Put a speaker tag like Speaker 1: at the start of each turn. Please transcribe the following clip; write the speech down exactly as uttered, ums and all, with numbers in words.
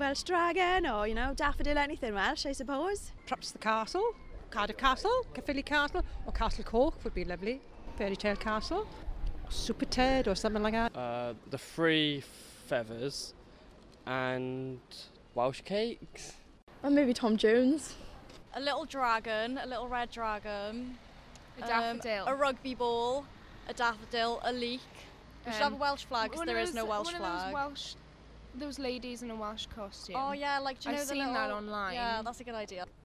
Speaker 1: Welsh dragon or, you know, daffodil, anything Welsh, I suppose.
Speaker 2: Perhaps the castle, Cardiff Castle, Caerphilly Castle, or Castle Cork would be lovely. Fairy Tale Castle, Super Ted or something like that.
Speaker 3: Uh, the Three Feathers and Welsh cakes.
Speaker 4: Or maybe Tom Jones.
Speaker 5: A little dragon, a little red dragon.
Speaker 6: A daffodil.
Speaker 5: Um, a rugby ball, a daffodil, a leek. We should have a Welsh flag because there is no Welsh
Speaker 6: one
Speaker 5: flag.
Speaker 6: One of those Welsh, those ladies in a Welsh costume.
Speaker 5: Oh yeah, like do you
Speaker 6: I've
Speaker 5: know the
Speaker 6: seen
Speaker 5: little,
Speaker 6: that online.
Speaker 5: Yeah, that's a good idea.